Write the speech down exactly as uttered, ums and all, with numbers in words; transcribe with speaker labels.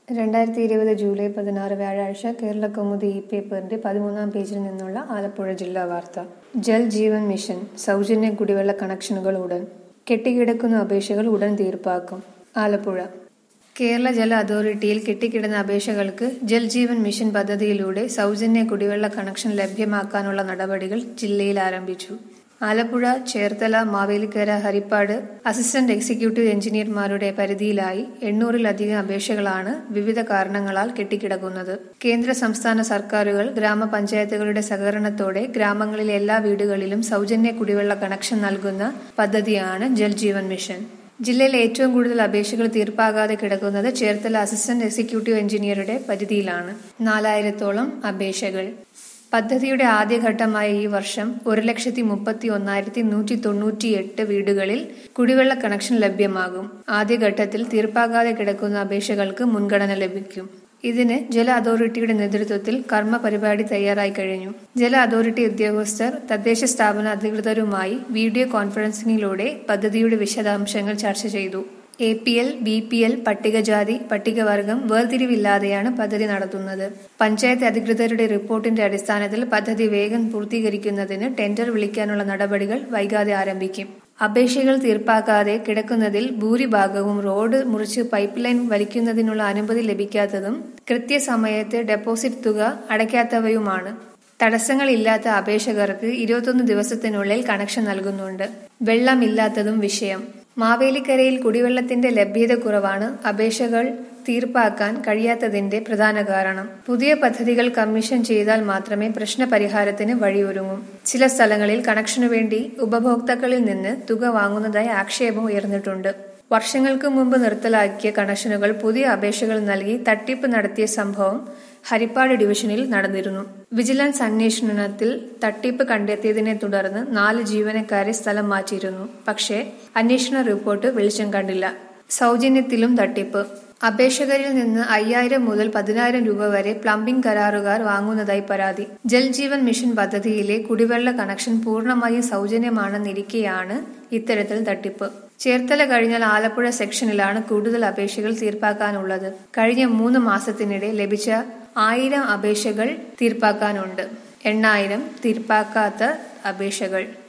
Speaker 1: രണ്ടായിരത്തി ഇരുപത് ജൂലൈ പതിനാറ് വ്യാഴാഴ്ച കേരളകൗമുദി ഇ പേപ്പറിന്റെ പതിമൂന്നാം പേജിൽ നിന്നുള്ള ആലപ്പുഴ ജില്ലാ വാർത്ത. ജൽ ജീവൻ മിഷൻ സൗജന്യ കുടിവെള്ള കണക്ഷനുകൾ ഉടൻ. കെട്ടിക്കിടക്കുന്ന അപേക്ഷകൾ ഉടൻ തീർപ്പാക്കും. ആലപ്പുഴ. കേരള ജല അതോറിറ്റിയിൽ കെട്ടിക്കിടന്ന അപേക്ഷകൾക്ക് ജൽ ജീവൻ മിഷൻ പദ്ധതിയിലൂടെ സൗജന്യ കുടിവെള്ള കണക്ഷൻ ലഭ്യമാക്കാനുള്ള നടപടികൾ ജില്ലയിൽ ആരംഭിച്ചു. ആലപ്പുഴ, ചേർത്തല, മാവേലിക്കര, ഹരിപ്പാട് അസിസ്റ്റന്റ് എക്സിക്യൂട്ടീവ് എഞ്ചിനീയർമാരുടെ പരിധിയിലായി എണ്ണൂറിലധികം അപേക്ഷകളാണ് വിവിധ കാരണങ്ങളാൽ കെട്ടിക്കിടക്കുന്നത്. കേന്ദ്ര സംസ്ഥാന സർക്കാരുകൾ ഗ്രാമപഞ്ചായത്തുകളുടെ സഹകരണത്തോടെ ഗ്രാമങ്ങളിലെ എല്ലാ വീടുകളിലും സൗജന്യ കുടിവെള്ള കണക്ഷൻ നൽകുന്ന പദ്ധതിയാണ് ജൽ ജീവൻ മിഷൻ. ജില്ലയിൽ ഏറ്റവും കൂടുതൽ അപേക്ഷകൾ തീർപ്പാകാതെ കിടക്കുന്നത് ചേർത്തല അസിസ്റ്റന്റ് എക്സിക്യൂട്ടീവ് എഞ്ചിനീയറുടെ പരിധിയിലാണ്. നാലായിരത്തോളം അപേക്ഷകൾ. പദ്ധതിയുടെ ആദ്യഘട്ടമായ ഈ വർഷം ഒരു ലക്ഷത്തി മുപ്പത്തി ഒന്നായിരത്തി നൂറ്റി തൊണ്ണൂറ്റി എട്ട് വീടുകളിൽ കുടിവെള്ള കണക്ഷൻ ലഭ്യമാകും. ആദ്യഘട്ടത്തിൽ തീർപ്പാകാതെ കിടക്കുന്ന അപേക്ഷകൾക്ക് മുൻഗണന ലഭിക്കും. ഇതിന് ജല അതോറിറ്റിയുടെ നേതൃത്വത്തിൽ കർമ്മ പരിപാടി തയ്യാറായി കഴിഞ്ഞു. ജല അതോറിറ്റി ഉദ്യോഗസ്ഥർ തദ്ദേശ സ്ഥാപന അധികൃതരുമായി വീഡിയോ കോൺഫറൻസിംഗിലൂടെ പദ്ധതിയുടെ വിശദാംശങ്ങൾ ചർച്ച ചെയ്തു. A P L, B P L, പട്ടികജാതി, പട്ടികവർഗം വേർതിരിവില്ലാതെയാണ് പദ്ധതി നടത്തുന്നത്. പഞ്ചായത്ത് അധികൃതരുടെ റിപ്പോർട്ടിന്റെ അടിസ്ഥാനത്തിൽ പദ്ധതി വേഗം പൂർത്തീകരിക്കുന്നതിന് ടെൻഡർ വിളിക്കാനുള്ള നടപടികൾ വൈകാതെ ആരംഭിക്കും. അപേക്ഷകൾ തീർപ്പാക്കാതെ കിടക്കുന്നതിൽ ഭൂരിഭാഗവും റോഡ് മുറിച്ച് പൈപ്പ് ലൈൻ വലിക്കുന്നതിനുള്ള അനുമതി ലഭിക്കാത്തതും കൃത്യസമയത്ത് ഡെപ്പോസിറ്റ് തുക അടയ്ക്കാത്തവയുമാണ്. തടസ്സങ്ങളില്ലാത്ത അപേക്ഷകർക്ക് ഇരുപത്തൊന്ന് ദിവസത്തിനുള്ളിൽ കണക്ഷൻ നൽകുന്നുണ്ട്. വെള്ളമില്ലാത്തതും വിഷയം. മാവേലിക്കരയിൽ കുടിവെള്ളത്തിന്റെ ലഭ്യത കുറവാണ് അപേക്ഷകൾ തീർപ്പാക്കാൻ കഴിയാത്തതിന്റെ പ്രധാന കാരണം. പുതിയ പദ്ധതികൾ കമ്മീഷൻ ചെയ്താൽ മാത്രമേ പ്രശ്നപരിഹാരത്തിന് വഴിയൊരുങ്ങൂ. ചില സ്ഥലങ്ങളിൽ കണക്ഷനു വേണ്ടി ഉപഭോക്താക്കളിൽ നിന്ന് തുക വാങ്ങുന്നതായി ആക്ഷേപം ഉയർന്നിട്ടുണ്ട്. വർഷങ്ങൾക്ക് മുമ്പ് നിർത്തലാക്കിയ കണക്ഷനുകൾ പുതിയ അപേക്ഷകൾ നൽകി തട്ടിപ്പ് നടത്തിയ സംഭവം ഹരിപ്പാട് ഡിവിഷനിൽ നടന്നിരുന്നു. വിജിലൻസ് അന്വേഷണത്തിൽ തട്ടിപ്പ് കണ്ടെത്തിയതിനെ തുടർന്ന് നാല് ജീവനക്കാരെ സ്ഥലം മാറ്റിയിരുന്നു. പക്ഷേ അന്വേഷണ റിപ്പോർട്ട് വെളിച്ചം കണ്ടില്ല. സൗജന്യത്തിലും തട്ടിപ്പ്. അപേക്ഷകരിൽ നിന്ന് അയ്യായിരം മുതൽ പതിനായിരം രൂപ വരെ പ്ലംബിംഗ് കരാറുകാർ വാങ്ങുന്നതായി പരാതി. ജൽ ജീവൻ മിഷൻ പദ്ധതിയിലെ കുടിവെള്ള കണക്ഷൻ പൂർണ്ണമായും സൗജന്യമാണെന്നിരിക്കെയാണ് ഇത്തരത്തിൽ തട്ടിപ്പ്. ചേർത്തല കഴിഞ്ഞാൽ ആലപ്പുഴ സെക്ഷനിലാണ് കൂടുതൽ അപേക്ഷകൾ തീർപ്പാക്കാനുള്ളത്. കഴിഞ്ഞ മൂന്ന് മാസത്തിനിടെ ലഭിച്ച ആയിരം അപേക്ഷകൾ തീർപ്പാക്കാനുണ്ട്. എണ്ണായിരം തീർപ്പാക്കാത്ത അപേക്ഷകൾ.